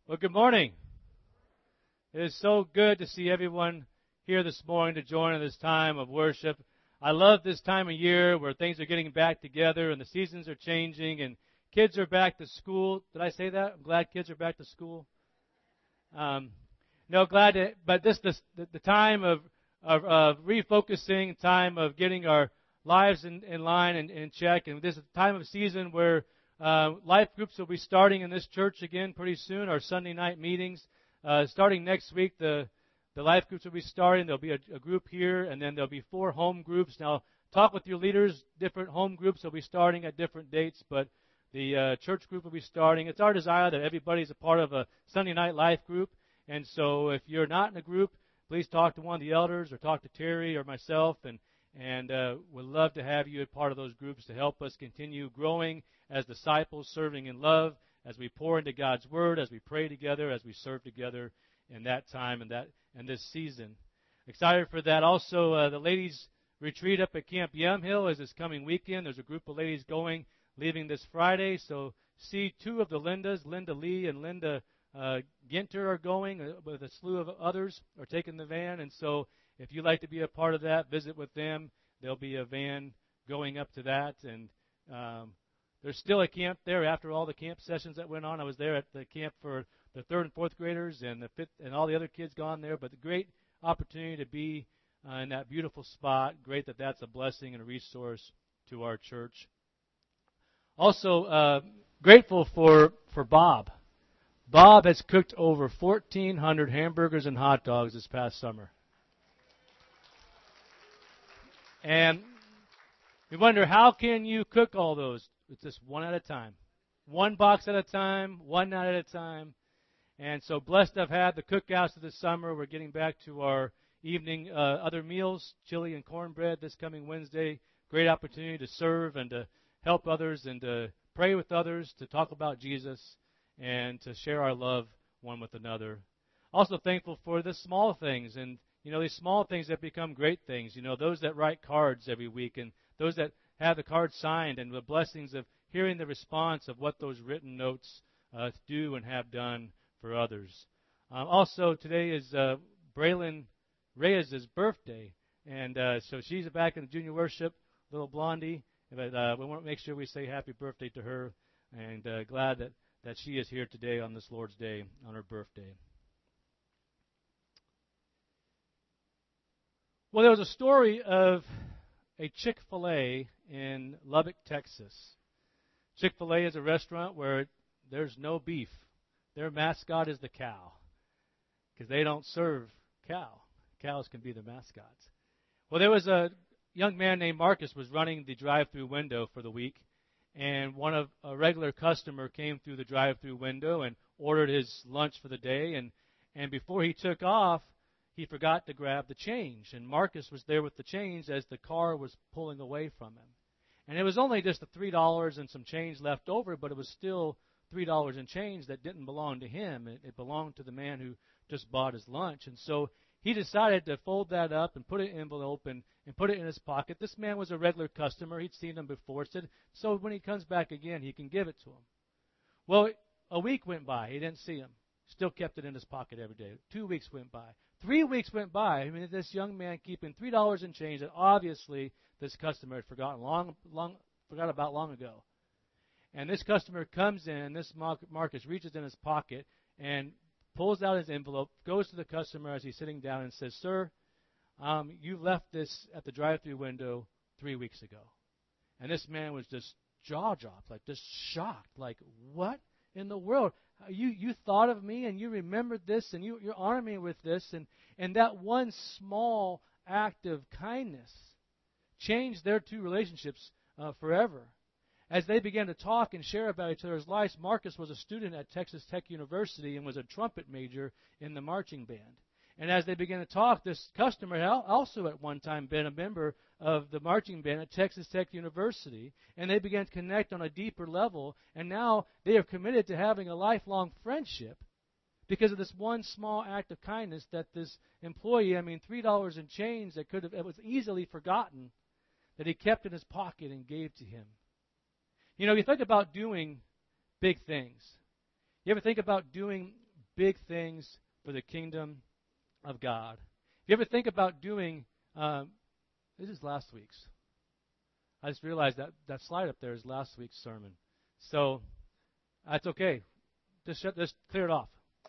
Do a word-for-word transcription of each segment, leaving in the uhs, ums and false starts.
Well, good morning. It is so good to see everyone here this morning to join in this time of worship. I love this time of year where things are getting back together and the seasons are changing and kids are back to school. Did I say that? I'm glad kids are back to school. Um, no, glad to, but this, this the, the time of, of, of refocusing, time of getting our lives in, in line and in check, and this is a time of season where Uh, life groups will be starting in this church again pretty soon, our Sunday night meetings. Uh, starting next week, the, the life groups will be starting. There'll be a, a group here, and then there'll be four home groups. Now, talk with your leaders. Different home groups will be starting at different dates, but the uh, church group will be starting. It's our desire that everybody's a part of a Sunday night life group. And so if you're not in a group, please talk to one of the elders or talk to Terry or myself, and And uh, we'd love to have you as part of those groups to help us continue growing as disciples, serving in love, as we pour into God's Word, as we pray together, as we serve together in that time and that and this season. Excited for that. Also, uh, the ladies' retreat up at Camp Yamhill is this coming weekend. There's a group of ladies going, leaving this Friday. So see two of the Lindas, Linda Lee and Linda uh, Ginter are going, uh, with a slew of others are taking the van. And so if you'd like to be a part of that, visit with them. There'll be a van going up to that. And um, there's still a camp there after all the camp sessions that went on. I was there at the camp for the third and fourth graders and the fifth and all the other kids gone there. But the great opportunity to be uh, in that beautiful spot. Great that that's a blessing and a resource to our church. Also, uh, grateful for, for Bob. Bob has cooked over fourteen hundred hamburgers and hot dogs this past summer. And we wonder, how can you cook all those? It's just one at a time. One box at a time, one night at a time. And so blessed to have had the cookouts of the summer. We're getting back to our evening uh, other meals, chili and cornbread this coming Wednesday. Great opportunity to serve and to help others and to pray with others, to talk about Jesus, and to share our love one with another. Also thankful for the small things, and you know, these small things that become great things. You know, those that write cards every week and those that have the cards signed, and the blessings of hearing the response of what those written notes uh, do and have done for others. Um, also, today is uh, Braylon Reyes' birthday, and uh, so she's back in the junior worship, little blondie. But uh, we want to make sure we say happy birthday to her, and uh, glad that, that she is here today on this Lord's Day, on her birthday. Well, there was a story of a Chick-fil-A in Lubbock, Texas. Chick-fil-A is a restaurant where there's no beef. Their mascot is the cow, because they don't serve cow. Cows can be their mascots. Well, there was a young man named Marcus was running the drive-through window for the week, and one of a regular customer came through the drive-through window and ordered his lunch for the day, and, and before he took off, he forgot to grab the change, and Marcus was there with the change as the car was pulling away from him. And it was only just the three dollars and some change left over, but it was still three dollars and change that didn't belong to him. It, it belonged to the man who just bought his lunch. And so he decided to fold that up and put it in an envelope and, and put it in his pocket. This man was a regular customer. He'd seen him before. Said, so when he comes back again, he can give it to him. Well, a week went by. He didn't see him. Still kept it in his pocket every day. Two weeks went by. Three weeks went by. I mean, this young man keeping three dollars in change that obviously this customer had forgotten long, long, forgot about long ago. And this customer comes in, this Marcus reaches in his pocket and pulls out his envelope, goes to the customer as he's sitting down and says, "Sir, um, you left this at the drive-thru window three weeks ago." And this man was just jaw-dropped, like just shocked, like, what in the world? You you thought of me and you remembered this and you, you honored me with this. And, and that one small act of kindness changed their two relationships uh, forever. As they began to talk and share about each other's lives, Marcus was a student at Texas Tech University and was a trumpet major in the marching band. And as they began to talk, this customer had also at one time been a member of the marching band at Texas Tech University, and they began to connect on a deeper level, and now they are committed to having a lifelong friendship because of this one small act of kindness that this employee, I mean, three dollars in change that could have, it was easily forgotten, that he kept in his pocket and gave to him. You know, you think about doing big things. You ever think about doing big things for the kingdom of God. If you ever think about doing, um, this is last week's. I just realized that that slide up there is last week's sermon. So that's okay. Just shut, just clear it off.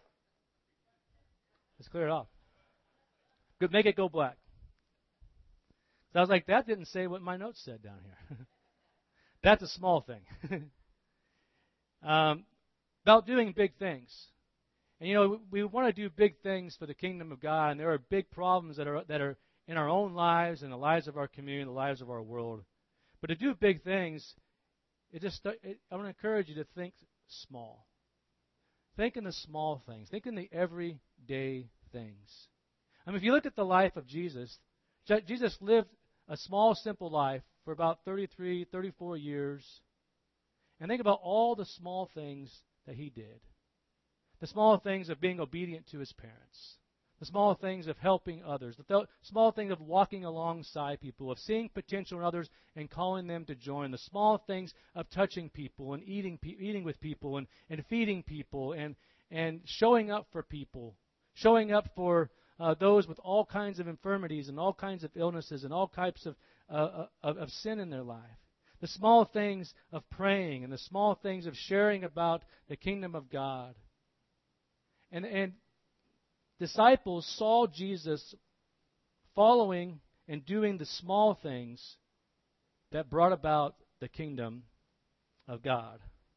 Just clear it off. Good, make it go black. So I was like, that didn't say what my notes said down here. That's a small thing. um, about doing big things. And you know, we, we want to do big things for the kingdom of God, and there are big problems that are that are in our own lives and the lives of our community, the lives of our world. But to do big things, it just it, I want to encourage you to think small. Think in the small things. Think in the everyday things. I mean, if you look at the life of Jesus, Jesus lived a small, simple life for about thirty-three, thirty-four years. And think about all the small things that he did. The small things of being obedient to his parents. The small things of helping others. The th- small things of walking alongside people, of seeing potential in others and calling them to join. The small things of touching people and eating pe- eating with people and, and feeding people and, and showing up for people. Showing up for uh, those with all kinds of infirmities and all kinds of illnesses and all types of, uh, of, of sin in their life. The small things of praying and the small things of sharing about the kingdom of God. And and disciples saw Jesus following and doing the small things that brought about the kingdom of God.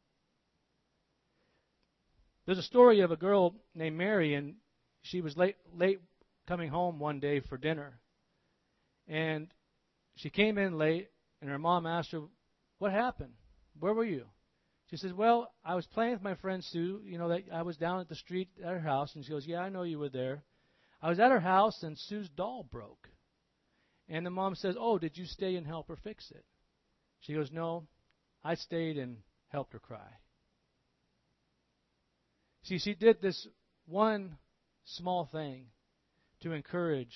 There's a story of a girl named Mary, and she was late late coming home one day for dinner. And she came in late, and her mom asked her, "What happened? Where were you?" She says, "Well, I was playing with my friend Sue. You know, that I was down at the street at her house." And she goes, "Yeah, I know you were there. I was at her house, and Sue's doll broke." And the mom says, "Oh, did you stay and help her fix it?" She goes, "No, I stayed and helped her cry." See, she did this one small thing to encourage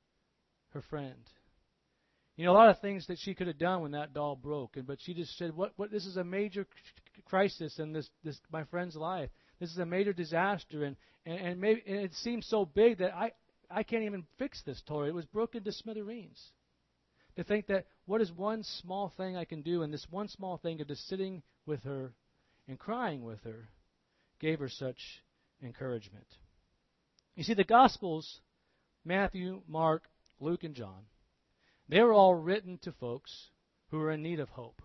her friend. You know, a lot of things that she could have done when that doll broke, and but she just said, "What? What? This is a major crisis in this, this my friend's life. This is a major disaster, and and, and maybe and it seems so big that I I can't even fix this toy. It was broken to smithereens." To think that what is one small thing I can do, and this one small thing of just sitting with her and crying with her gave her such encouragement. You see, the Gospels, Matthew, Mark, Luke, and John, they were all written to folks who are in need of hope,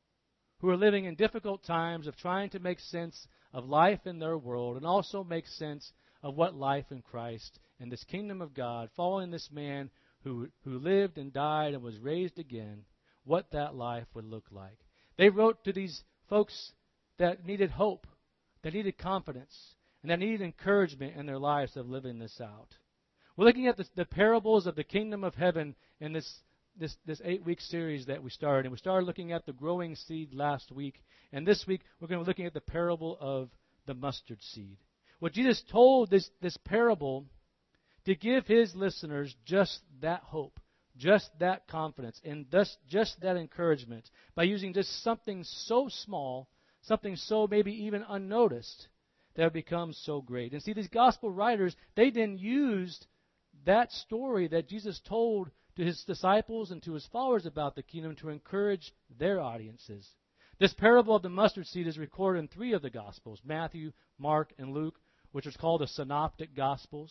who are living in difficult times of trying to make sense of life in their world and also make sense of what life in Christ and this kingdom of God, following this man who, who lived and died and was raised again, what that life would look like. They wrote to these folks that needed hope, that needed confidence, and that needed encouragement in their lives of living this out. We're looking at the, the parables of the kingdom of heaven in this This, this eight-week series that we started. And we started looking at the growing seed last week. And this week, we're going to be looking at the parable of the mustard seed. What Jesus told this, this parable to give his listeners just that hope, just that confidence, and thus just that encouragement by using just something so small, something so maybe even unnoticed, that becomes so great. And see, these gospel writers, they then used that story that Jesus told to his disciples and to his followers about the kingdom to encourage their audiences. This parable of the mustard seed is recorded in three of the Gospels, Matthew, Mark, and Luke, which is called the Synoptic Gospels.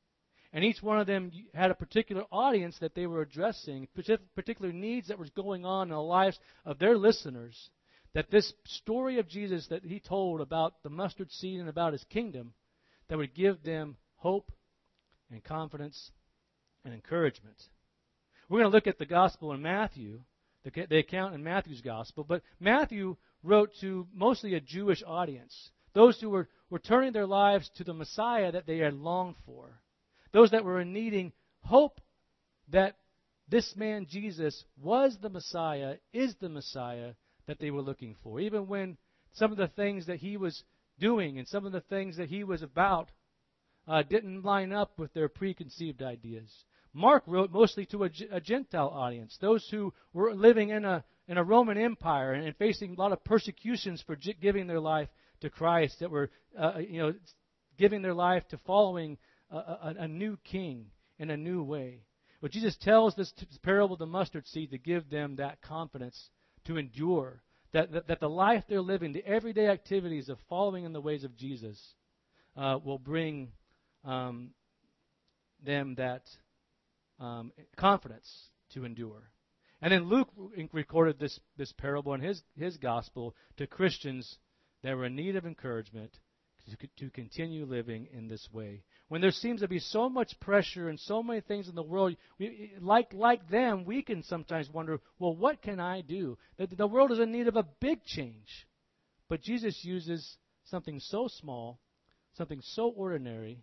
And each one of them had a particular audience that they were addressing, particular needs that was going on in the lives of their listeners, that this story of Jesus that he told about the mustard seed and about his kingdom, that would give them hope and confidence and encouragement. We're going to look at the gospel in Matthew, the, the account in Matthew's gospel. But Matthew wrote to mostly a Jewish audience, those who were, were turning their lives to the Messiah that they had longed for, those that were needing hope that this man Jesus was the Messiah, is the Messiah that they were looking for. Even when some of the things that he was doing and some of the things that he was about uh, didn't line up with their preconceived ideas. Mark wrote mostly to a, a Gentile audience, those who were living in a in a Roman Empire and, and facing a lot of persecutions for j- giving their life to Christ, that were uh, you know giving their life to following a, a, a new king in a new way. But Jesus tells this parable of the mustard seed to give them that confidence to endure, that, that, that the life they're living, the everyday activities of following in the ways of Jesus uh, will bring um, them that um, confidence to endure. And then Luke recorded this, this parable in his, his gospel to Christians that were in need of encouragement to, to continue living in this way. When there seems to be so much pressure and so many things in the world, we, like like them, we can sometimes wonder, well, what can I do? The, the world is in need of a big change. But Jesus uses something so small, something so ordinary,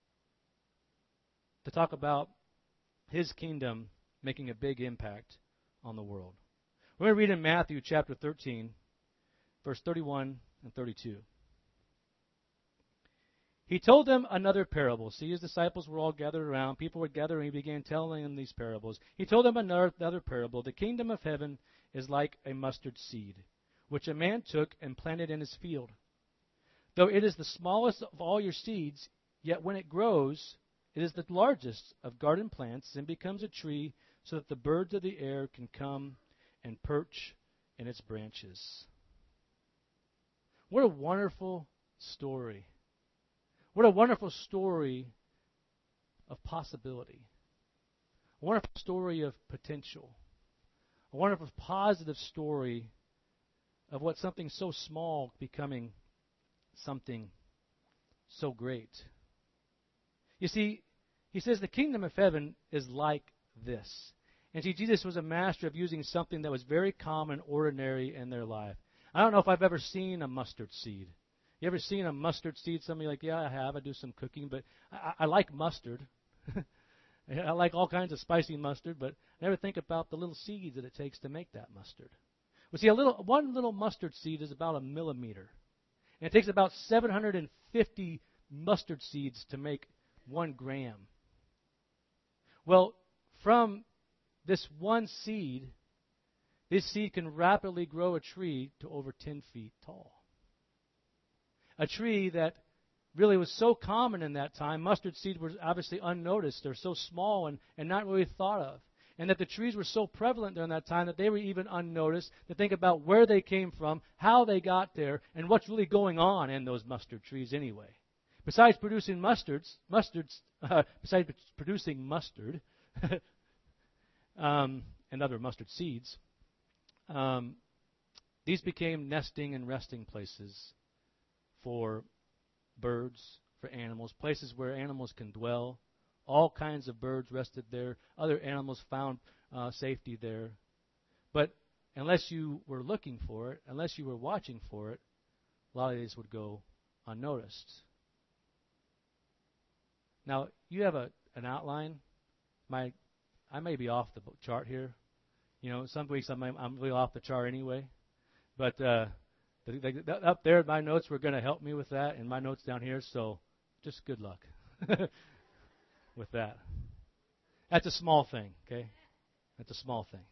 to talk about his kingdom making a big impact on the world. We're going to read in Matthew chapter thirteen, verse thirty-one and thirty-two. He told them another parable. See, his disciples were all gathered around. People were gathering. He began telling them these parables. He told them another, another parable. The kingdom of heaven is like a mustard seed, which a man took and planted in his field. Though it is the smallest of all your seeds, yet when it grows, it is the largest of garden plants and becomes a tree, so that the birds of the air can come and perch in its branches. What a wonderful story. What a wonderful story of possibility. A wonderful story of potential. A wonderful positive story of what something so small becoming something so great. You see, he says the kingdom of heaven is like this. And see, Jesus was a master of using something that was very common, ordinary in their life. I don't know if I've ever seen a mustard seed. You ever seen a mustard seed? Somebody like, yeah, I have. I do some cooking, but I, I like mustard. I like all kinds of spicy mustard, but I never think about the little seeds that it takes to make that mustard. Well, see, a little one little mustard seed is about a millimeter, and it takes about seven hundred fifty mustard seeds to make one gram. Well, from this one seed, this seed can rapidly grow a tree to over ten feet tall. A tree that really was so common in that time. Mustard seed was obviously unnoticed. They're so small and, and not really thought of. And that the trees were so prevalent during that time that they were even unnoticed. To think about where they came from, how they got there, and what's really going on in those mustard trees anyway. Besides producing mustards, mustards, uh, besides producing mustard um, and other mustard seeds, um, these became nesting and resting places for birds, for animals, places where animals can dwell. All kinds of birds rested there. Other animals found uh, safety there. But unless you were looking for it, unless you were watching for it, a lot of these would go unnoticed. Now, you have a an outline. My, I may be off the chart here. You know, some weeks I'm, I'm really off the chart anyway. But uh, the, the, the, up there, my notes were going to help me with that, and my notes down here, so just good luck with that. That's a small thing, okay? That's a small thing.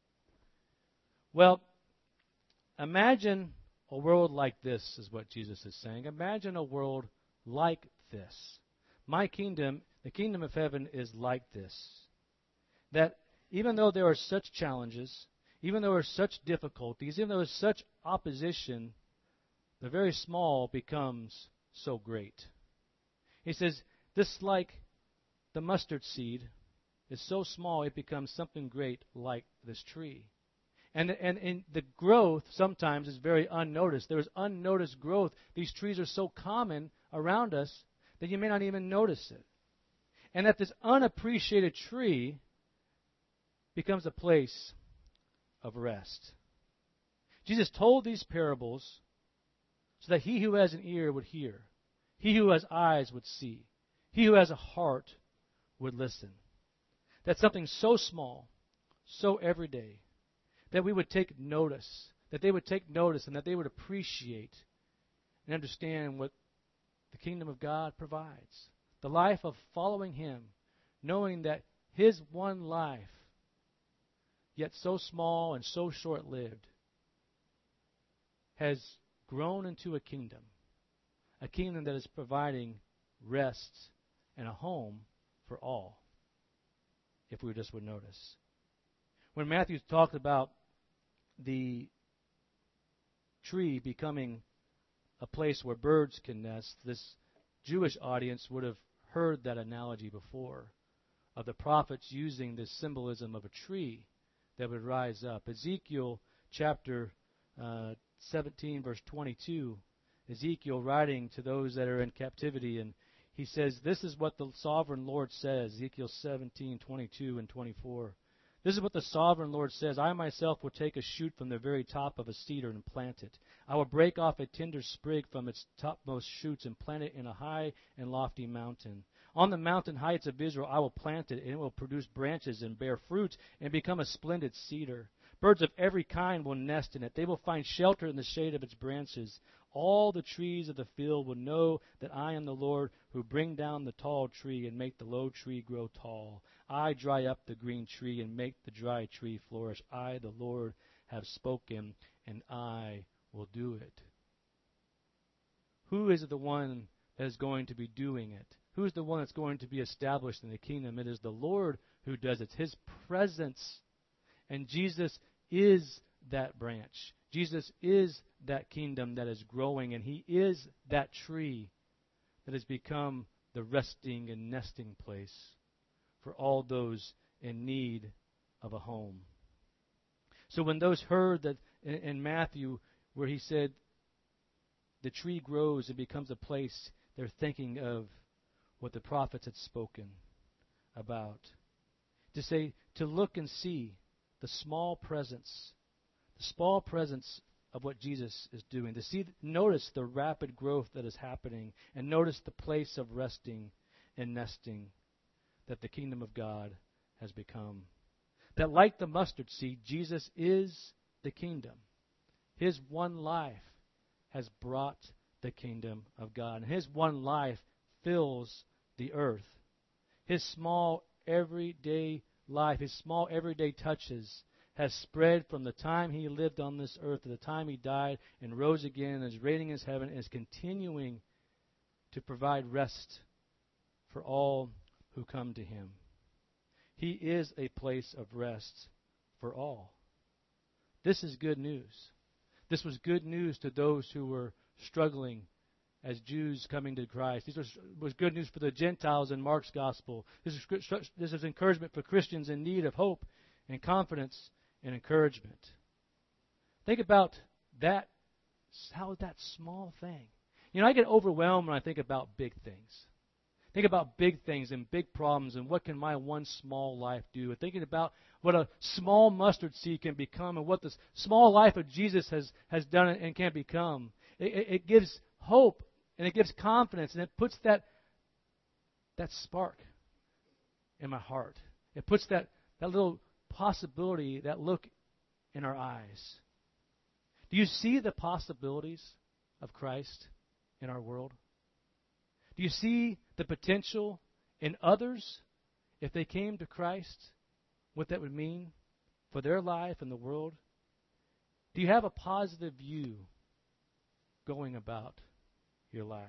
Well, imagine a world like this is what Jesus is saying. Imagine a world like this. My kingdom, the kingdom of heaven, is like this. That even though there are such challenges, even though there are such difficulties, even though there is such opposition, the very small becomes so great. He says, this like the mustard seed is so small it becomes something great like this tree. And, and, and the growth sometimes is very unnoticed. There is unnoticed growth. These trees are so common around us that you may not even notice it. And that this unappreciated tree becomes a place of rest. Jesus told these parables so that he who has an ear would hear, he who has eyes would see, he who has a heart would listen. That something so small, so everyday, that we would take notice, that they would take notice and that they would appreciate and understand what the kingdom of God provides. The life of following him, knowing that his one life, yet so small and so short-lived, has grown into a kingdom, a kingdom that is providing rest, and a home for all, if we just would notice. When Matthew talked about the tree becoming a place where birds can nest, this Jewish audience would have heard that analogy before of the prophets using this symbolism of a tree that would rise up. Ezekiel chapter uh, seventeen, verse twenty-two, Ezekiel writing to those that are in captivity, and he says, this is what the sovereign Lord says, Ezekiel seventeen, twenty-two and twenty-four. This is what the sovereign Lord says, I myself will take a shoot from the very top of a cedar and plant it. I will break off a tender sprig from its topmost shoots and plant it in a high and lofty mountain. On the mountain heights of Israel I will plant it, and it will produce branches and bear fruit and become a splendid cedar. Birds of every kind will nest in it. They will find shelter in the shade of its branches. All the trees of the field will know that I am the Lord who bring down the tall tree and make the low tree grow tall. I dry up the green tree and make the dry tree flourish. I, the Lord, have spoken, and I will do it. Who is the one that is going to be doing it? Who is the one that's going to be established in the kingdom? It is the Lord who does it. His presence. And Jesus is that branch. Jesus is that kingdom that is growing, and He is that tree that has become the resting and nesting place for all those in need of a home. So when those heard that in, in Matthew where he said the tree grows and becomes a place, they're thinking of what the prophets had spoken about. To say, to look and see the small presence, the small presence of what Jesus is doing. To see, notice the rapid growth that is happening, and notice the place of resting and nesting that the kingdom of God has become. That like the mustard seed, Jesus is the kingdom. His one life has brought the kingdom of God. And His one life fills the earth. His small everyday life, His small everyday touches has spread from the time He lived on this earth to the time He died and rose again and is reigning in heaven and is continuing to provide rest for all who come to Him. He is a place of rest for all. This is good news. This was good news to those who were struggling as Jews coming to Christ. This was, was good news for the Gentiles in Mark's gospel. This is, this is encouragement for Christians in need of hope and confidence and encouragement. Think about that, how that small thing. You know, I get overwhelmed when I think about big things. Think about big things and big problems and what can my one small life do. And thinking about what a small mustard seed can become and what the small life of Jesus has, has done and can become. It, it, it gives hope and it gives confidence and it puts that that spark in my heart. It puts that, that little possibility, that look in our eyes. Do you see the possibilities of Christ in our world? Do you see the potential in others if they came to Christ, what that would mean for their life and the world? Do you have a positive view going about your life?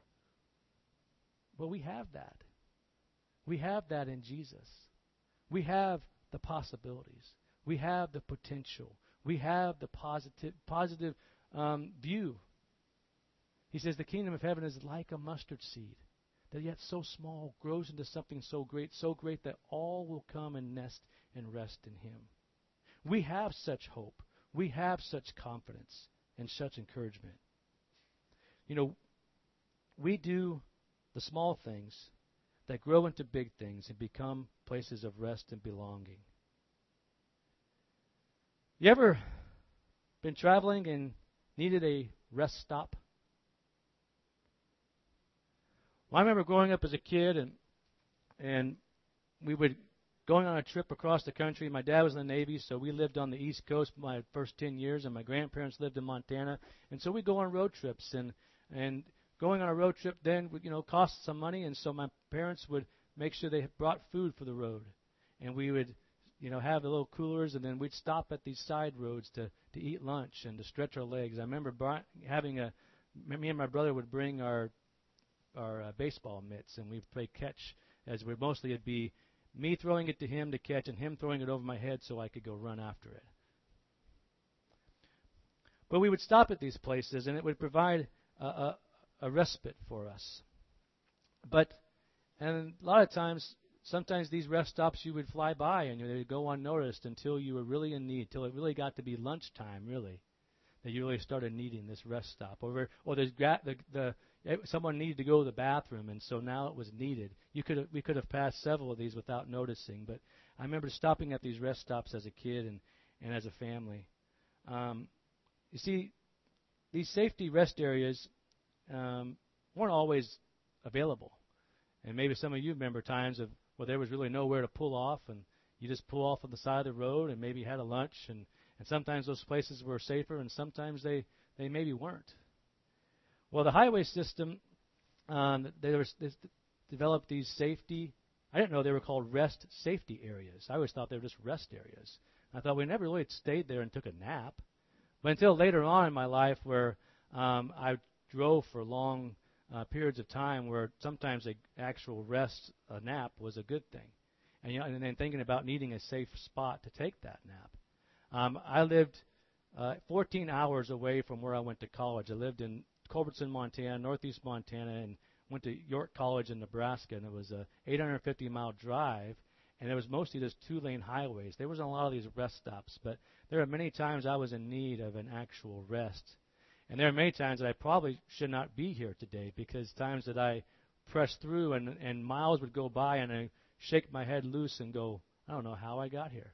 Well, we have that. We have that in Jesus. We have the possibilities. We have the potential. We have the positive, positive um, view. He says the kingdom of heaven is like a mustard seed that yet so small grows into something so great, so great that all will come and nest and rest in Him. We have such hope. We have such confidence and such encouragement. You know, we do the small things that grow into big things and become places of rest and belonging. You ever been traveling and needed a rest stop? Well, I remember growing up as a kid, and and we would going on a trip across the country. My dad was in the Navy, so we lived on the East Coast my first ten years, and my grandparents lived in Montana. And so we'd go on road trips, and and going on a road trip then would, you know, cost some money, and so my parents would make sure they brought food for the road, and we would, you know, have the little coolers, and then we'd stop at these side roads to to eat lunch and to stretch our legs. I remember bri- having a me and my brother would bring our our uh, baseball mitts, and we'd play catch. As we mostly it'd be me throwing it to him to catch, and him throwing it over my head so I could go run after it. But we would stop at these places, and it would provide a, a, a respite for us. But and a lot of times, sometimes these rest stops you would fly by, and they would go unnoticed until you were really in need, until it really got to be lunchtime, really, that you really started needing this rest stop. Or, or there's gra- the, the someone needed to go to the bathroom, and so now it was needed. You could have, we could have passed several of these without noticing, but I remember stopping at these rest stops as a kid and, and as a family. Um, you see, these safety rest areas um, weren't always available. And maybe some of you remember times of where there was really nowhere to pull off, and you just pull off on the side of the road and maybe had a lunch, and, and sometimes those places were safer, and sometimes they, they maybe weren't. Well, the highway system, um, they, were, they developed these safety, I didn't know they were called rest safety areas. I always thought they were just rest areas. I thought we never really stayed there and took a nap. But until later on in my life where um, I drove for long uh, periods of time where sometimes an actual rest, a nap, was a good thing. And, you know, and then thinking about needing a safe spot to take that nap. Um, I lived uh, fourteen hours away from where I went to college. I lived in Culbertson, Montana, northeast Montana, and went to York College in Nebraska, and it was a eight hundred fifty mile drive, and it was mostly just two-lane highways. There wasn't a lot of these rest stops, but there are many times I was in need of an actual rest. And there are many times that I probably should not be here today, because times that I pressed through and, and miles would go by and I shake my head loose and go, I don't know how I got here.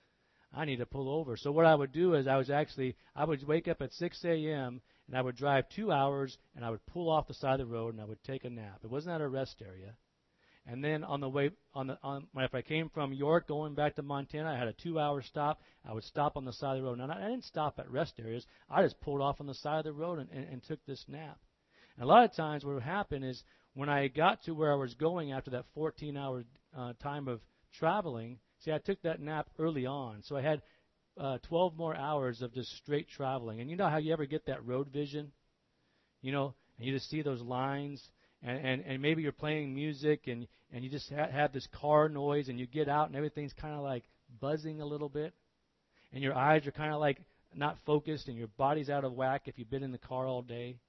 I need to pull over. So what I would do is I was actually, I would wake up at six a.m., and I would drive two hours, and I would pull off the side of the road, and I would take a nap. It wasn't at a rest area. And then on the way, on the on, if I came from York going back to Montana, I had a two-hour stop. I would stop on the side of the road. Now, I didn't stop at rest areas. I just pulled off on the side of the road and, and, and took this nap. And a lot of times what would happen is when I got to where I was going after that fourteen-hour uh, time of traveling, see, I took that nap early on. So I had uh, twelve more hours of just straight traveling. And you know how you ever get that road vision? You know, and you just see those lines. And, and, and maybe you're playing music and, and you just ha- have this car noise and you get out and everything's kind of like buzzing a little bit. And your eyes are kind of like not focused and your body's out of whack if you've been in the car all day.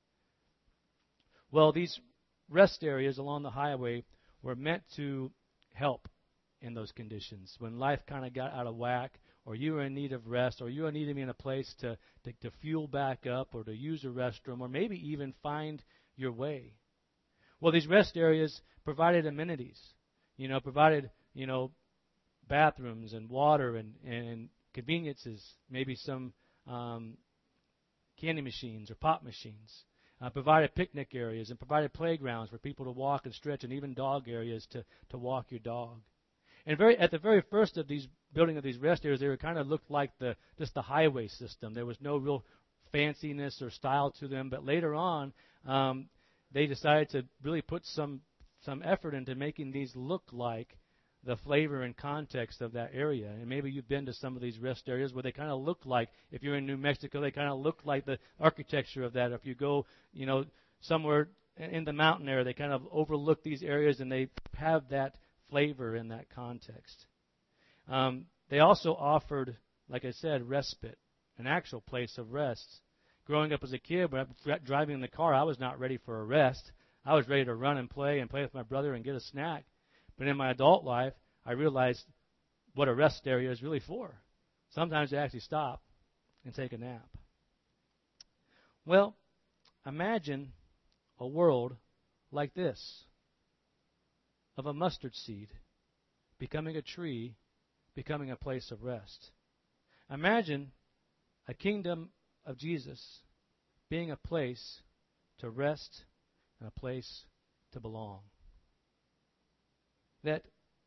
Well, these rest areas along the highway were meant to help in those conditions. When life kind of got out of whack, or you were in need of rest, or you were needing in a place to, to, to fuel back up or to use a restroom, or maybe even find your way. Well, these rest areas provided amenities, you know, provided, you know, bathrooms and water and, and conveniences, maybe some um, candy machines or pop machines, uh, provided picnic areas and provided playgrounds for people to walk and stretch, and even dog areas to, to walk your dog. And very at the very first of these building of these rest areas, they were kind of looked like the just the highway system. There was no real fanciness or style to them, but later on, um, they decided to really put some some effort into making these look like the flavor and context of that area. And maybe you've been to some of these rest areas where they kind of look like, if you're in New Mexico, they kind of look like the architecture of that. If you go, you know, somewhere in the mountain area, they kind of overlook these areas and they have that flavor in that context. Um, they also offered, like I said, respite, an actual place of rest. Growing up as a kid, when I was driving in the car, I was not ready for a rest. I was ready to run and play and play with my brother and get a snack. But in my adult life, I realized what a rest area is really for. Sometimes you actually stop and take a nap. Well, imagine a world like this, of a mustard seed becoming a tree, becoming a place of rest. Imagine a kingdom of Jesus being a place to rest and a place to belong. That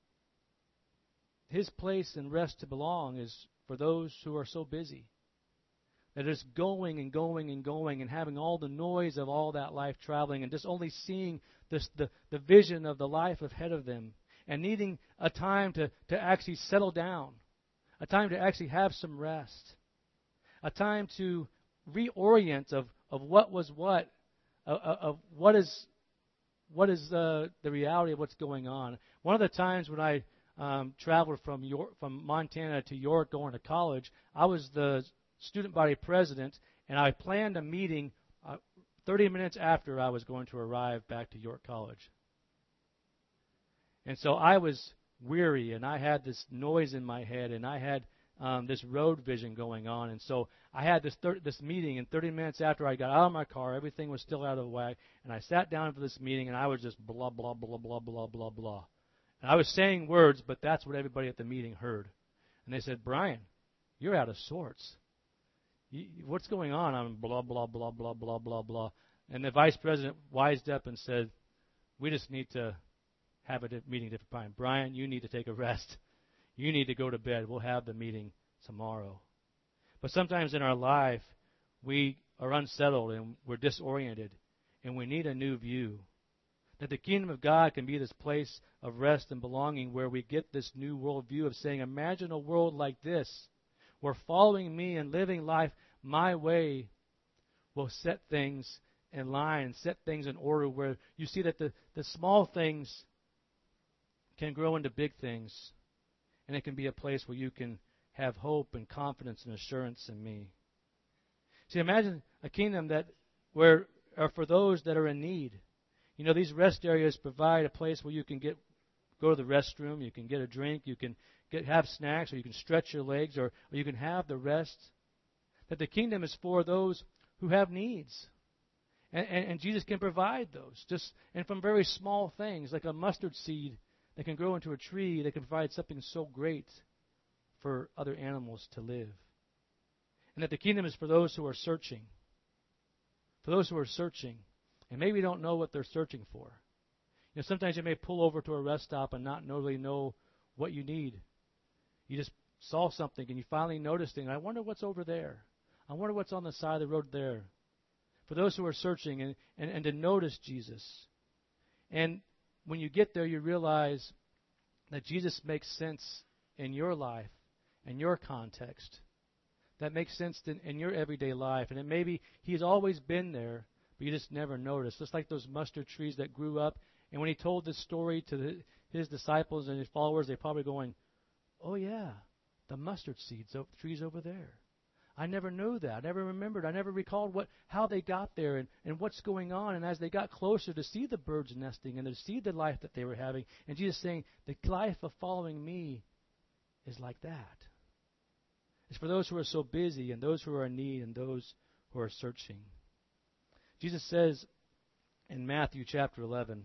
his place and rest to belong is for those who are so busy. That is going and going and going and having all the noise of all that life traveling and just only seeing this, the, the vision of the life ahead of them and needing a time to, to actually settle down, a time to actually have some rest, a time to reorient of, of what was what, of, of what is what is uh, the reality of what's going on. One of the times when I um, traveled from York, from Montana to York going to college, I was the student body president, and I planned a meeting uh, thirty minutes after I was going to arrive back to York College. And so I was weary, and I had this noise in my head, and I had um, this road vision going on. And so I had this thir- this meeting, and thirty minutes after I got out of my car, everything was still out of the way, and I sat down for this meeting, and I was just blah, blah, blah, blah, blah, blah, blah. And I was saying words, but that's what everybody at the meeting heard. And they said, Brian, you're out of sorts. You, what's going on? I'm blah, blah, blah, blah, blah, blah, blah. And the vice president wised up and said, we just need to have a meeting at a different time. Brian, you need to take a rest. You need to go to bed. We'll have the meeting tomorrow. But sometimes in our life, we are unsettled and we're disoriented, and we need a new view. That the kingdom of God can be this place of rest and belonging where we get this new worldview of saying, imagine a world like this, where following me and living life my way will set things in line and set things in order, where you see that the, the small things can grow into big things, and it can be a place where you can have hope and confidence and assurance in me. See, imagine a kingdom that where are for those that are in need. You know, these rest areas provide a place where you can get go to the restroom, you can get a drink, you can get have snacks, or you can stretch your legs, or, or you can have the rest. That the kingdom is for those who have needs. And, and, and Jesus can provide those, just and from very small things, like a mustard seed that can grow into a tree that can provide something so great for other animals to live. And that the kingdom is for those who are searching. For those who are searching, and maybe don't know what they're searching for. You know, sometimes you may pull over to a rest stop and not really know what you need. You just saw something and you finally noticed it. I wonder what's over there. I wonder what's on the side of the road there. For those who are searching and, and, and to notice Jesus. And when you get there, you realize that Jesus makes sense in your life, in your context. That makes sense in, in your everyday life. And it maybe He's always been there, but you just never noticed. Just like those mustard trees that grew up. And when He told this story to the, His disciples and His followers, they're probably going, oh yeah, the mustard seeds, the trees over there. I never knew that. I never remembered. I never recalled what how they got there and, and what's going on. And as they got closer to see the birds nesting and to see the life that they were having, and Jesus saying, the life of following me is like that. It's for those who are so busy and those who are in need and those who are searching. Jesus says in Matthew chapter eleven,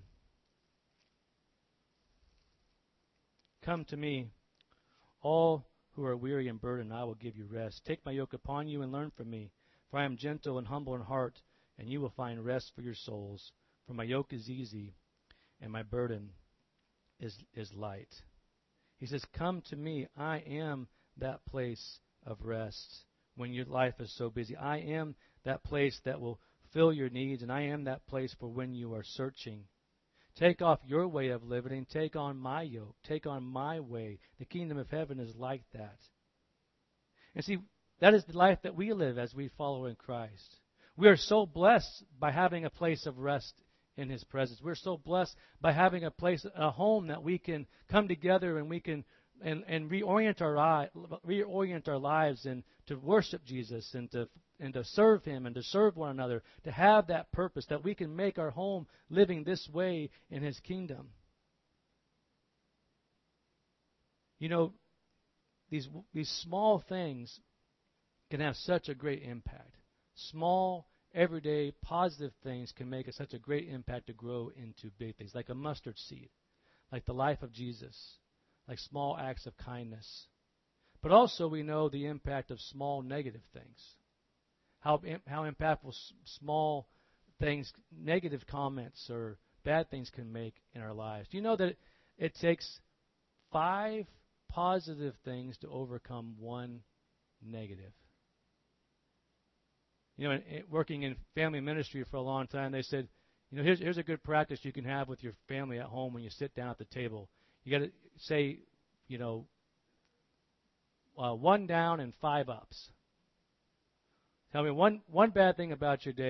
come to me, all who are weary and burdened, I will give you rest. Take my yoke upon you and learn from me, for I am gentle and humble in heart, and you will find rest for your souls. For my yoke is easy, and my burden is, is light. He says, come to me. I am that place of rest when your life is so busy. I am that place that will fill your needs, and I am that place for when you are searching. Take off your way of living and take on my yoke. Take on my way. The kingdom of heaven is like that. And see, that is the life that we live as we follow in Christ. We are so blessed by having a place of rest in His presence. We're so blessed by having a place, a home that we can come together and we can and, and reorient our reorient our lives and to worship Jesus and to and to serve Him and to serve one another, to have that purpose, that we can make our home living this way in His kingdom. You know, these these small things can have such a great impact. Small, everyday, positive things can make such a great impact to grow into big things, like a mustard seed, like the life of Jesus, like small acts of kindness. But also we know the impact of small negative things. How how impactful s- small things, negative comments or bad things can make in our lives. Do you know that it, it takes five positive things to overcome one negative? You know, in, in, working in family ministry for a long time, they said, you know, here's here's a good practice you can have with your family at home when you sit down at the table. You got to say, you know, uh, one down and five ups. Tell me one, one bad thing about your day,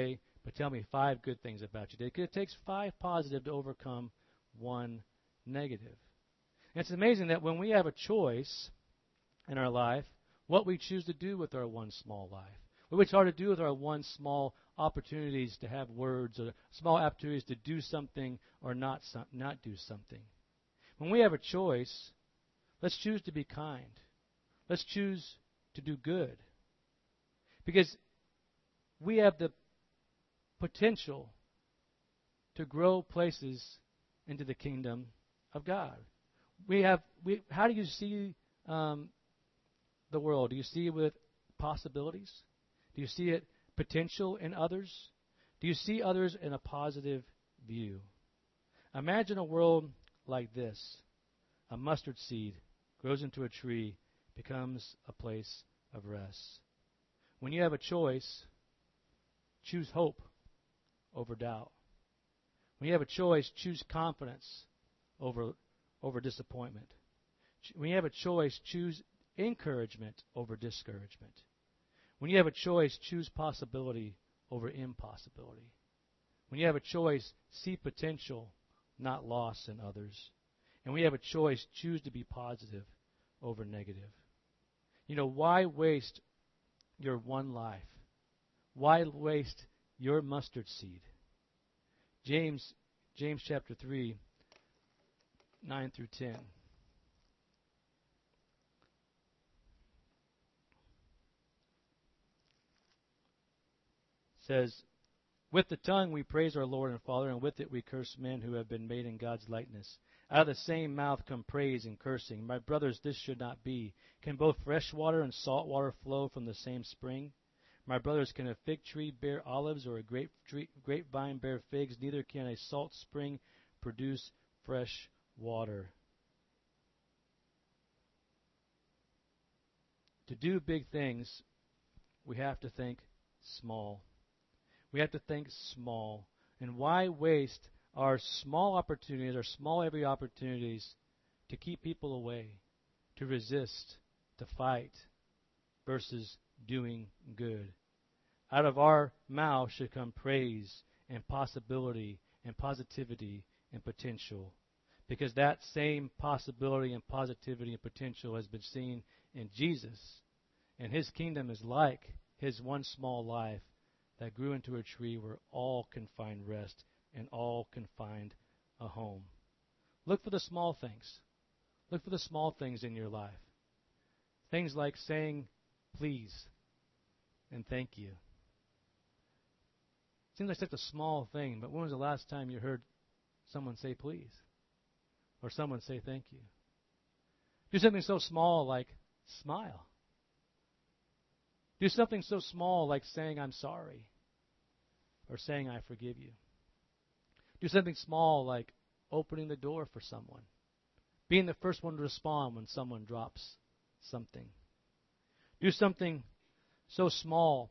but tell me five good things about you today. Because it takes five positive to overcome one negative. And it's amazing that when we have a choice in our life, what we choose to do with our one small life, what we try to do with our one small opportunities to have words or small opportunities to do something or not some, not do something. When we have a choice, let's choose to be kind. Let's choose to do good. Because we have the potential to grow places into the kingdom of God. We have. We. How do you see um, the world? Do you see it with possibilities? Do you see it potential in others? Do you see others in a positive view? Imagine a world like this. A mustard seed grows into a tree, becomes a place of rest. When you have a choice, choose hope over doubt. When you have a choice, choose confidence over, over disappointment. When you have a choice, choose encouragement over discouragement. When you have a choice, choose possibility over impossibility. When you have a choice, see potential, not loss in others. And when you have a choice, choose to be positive over negative. You know, why waste your one life? Why waste your mustard seed? James, James chapter three, nine through ten. Says, with the tongue we praise our Lord and Father, and with it we curse men who have been made in God's likeness. Out of the same mouth come praise and cursing. My brothers, this should not be. Can both fresh water and salt water flow from the same spring? My brothers, can a fig tree bear olives or a grape tree, grapevine bear figs? Neither can a salt spring produce fresh water. To do big things, we have to think small. We have to think small. And why waste our small opportunities, our small every opportunities to keep people away, to resist, to fight, versus doing good? Out of our mouth should come praise and possibility and positivity and potential. Because that same possibility and positivity and potential has been seen in Jesus. And His kingdom is like His one small life that grew into a tree where all can find rest and all can find a home. Look for the small things. Look for the small things in your life. Things like saying please and thank you. Seems like such a small thing, but when was the last time you heard someone say please? Or someone say thank you? Do something so small like smile. Do something so small like saying I'm sorry or saying I forgive you. Do something small like opening the door for someone. Being the first one to respond when someone drops something. Do something so small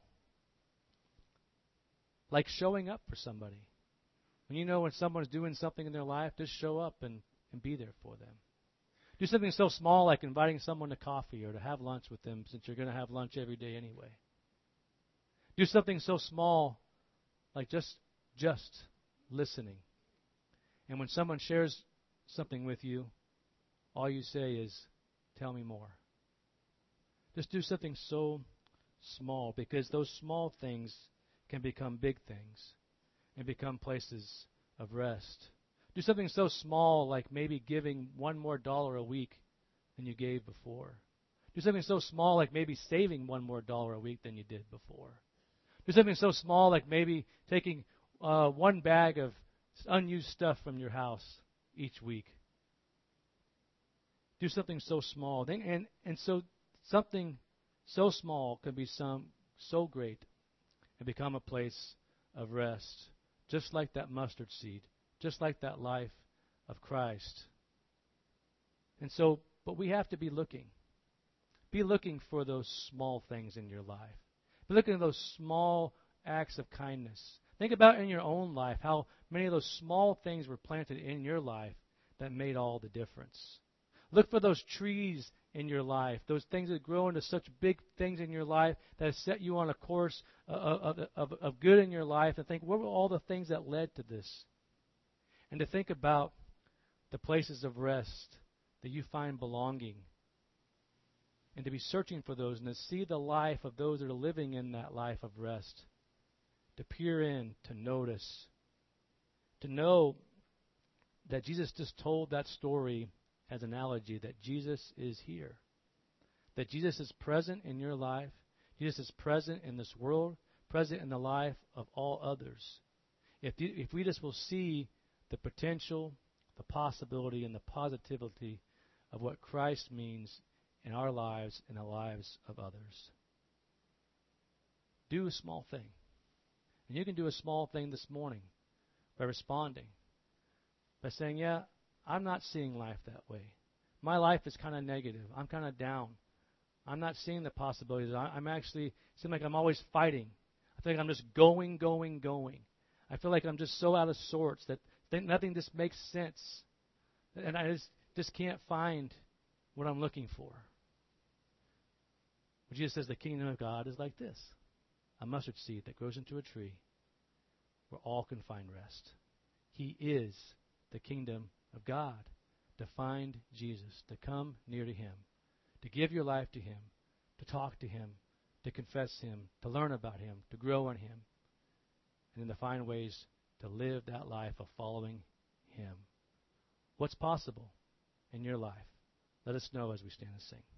like showing up for somebody. When you know when someone's doing something in their life, just show up and, and be there for them. Do something so small like inviting someone to coffee or to have lunch with them, since you're going to have lunch every day anyway. Do something so small like just just listening. And when someone shares something with you, all you say is, tell me more. Just do something so small, because those small things can become big things and become places of rest. Do something so small like maybe giving one more dollar a week than you gave before. Do something so small like maybe saving one more dollar a week than you did before. Do something so small like maybe taking uh, one bag of unused stuff from your house each week. Do something so small. And, and so something so small can be some so great and become a place of rest. Just like that mustard seed. Just like that life of Christ. And so, but we have to be looking. Be looking for those small things in your life. Be looking at those small acts of kindness. Think about in your own life how many of those small things were planted in your life that made all the difference. Look for those trees in your life, those things that grow into such big things in your life that have set you on a course of, of, of, of good in your life, and think, what were all the things that led to this? And to think about the places of rest that you find belonging, and to be searching for those, and to see the life of those that are living in that life of rest, to peer in, to notice, to know that Jesus just told that story as an analogy, that Jesus is here, that Jesus is present in your life, Jesus is present in this world, present in the life of all others. If, the, if we just will see the potential, the possibility, and the positivity of what Christ means in our lives and the lives of others. Do a small thing. And you can do a small thing this morning by responding, by saying, yeah, I'm not seeing life that way. My life is kind of negative. I'm kind of down. I'm not seeing the possibilities. I, I'm actually, it seems like I'm always fighting. I feel like I'm just going, going, going. I feel like I'm just so out of sorts that th- nothing just makes sense. And I just, just can't find what I'm looking for. But Jesus says the kingdom of God is like this, a mustard seed that grows into a tree where all can find rest. He is the kingdom of God. To find Jesus, to come near to Him, to give your life to Him, to talk to Him, to confess Him, to learn about Him, to grow in Him, and then to find ways to live that life of following Him. What's possible in your life? Let us know as we stand and sing.